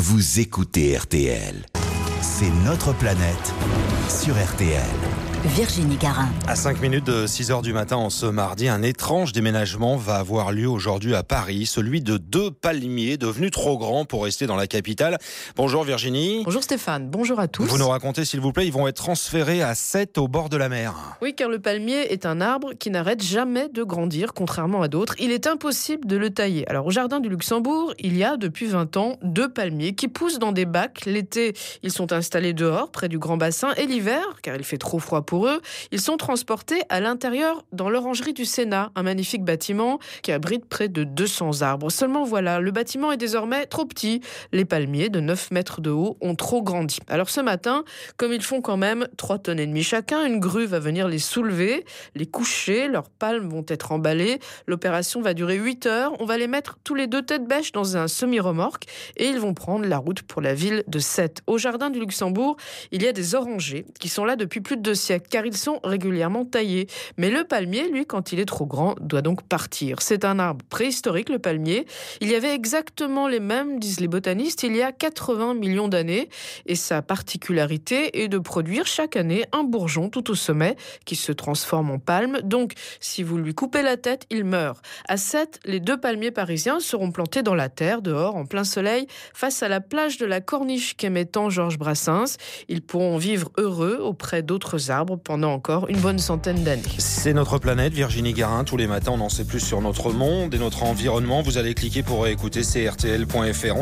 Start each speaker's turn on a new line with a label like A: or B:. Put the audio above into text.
A: vous écoutez RTL. C'est notre planète sur RTL.
B: Virginie Garin.
C: À 5 minutes de 6h du matin en ce mardi, un étrange déménagement va avoir lieu aujourd'hui à Paris, celui de 2 palmiers devenus trop grands pour rester dans la capitale. Bonjour Virginie.
D: Bonjour Stéphane, bonjour à tous.
C: Vous nous racontez s'il vous plaît, ils vont être transférés à 7 au bord de la mer.
D: Oui, car le palmier est un arbre qui n'arrête jamais de grandir, contrairement à d'autres. Il est impossible de le tailler. Alors au jardin du Luxembourg, il y a depuis 20 ans 2 palmiers qui poussent dans des bacs. L'été, ils sont installés dehors, près du grand bassin, et l'hiver, car il fait trop froid pour eux, ils sont transportés à l'intérieur dans l'orangerie du Sénat, un magnifique bâtiment qui abrite près de 200 arbres. Seulement voilà, le bâtiment est désormais trop petit. Les palmiers de 9 mètres de haut ont trop grandi. Alors ce matin, comme ils font quand même 3,5 tonnes chacun, une grue va venir les soulever, les coucher, leurs palmes vont être emballées. L'opération va durer 8 heures. On va les mettre tous les 2 têtes bêches dans un semi-remorque et ils vont prendre la route pour la ville de Sète. Au jardin du Luxembourg, il y a des orangers qui sont là depuis plus de 2 siècles car ils sont régulièrement taillés. Mais le palmier, lui, quand il est trop grand, doit donc partir. C'est un arbre préhistorique, le palmier. Il y avait exactement les mêmes, disent les botanistes, il y a 80 millions d'années. Et sa particularité est de produire chaque année un bourgeon tout au sommet qui se transforme en palme. Donc, si vous lui coupez la tête, il meurt. À Sète, les 2 palmiers parisiens seront plantés dans la terre, dehors, en plein soleil, face à la plage de la Corniche qu'aimait tant Georges Brassens. Ils pourront vivre heureux auprès d'autres arbres pendant encore une bonne centaine d'années.
C: C'est notre planète, Virginie Garin. Tous les matins, on en sait plus sur notre monde et notre environnement. Vous allez cliquer pour écouter crtl.fr.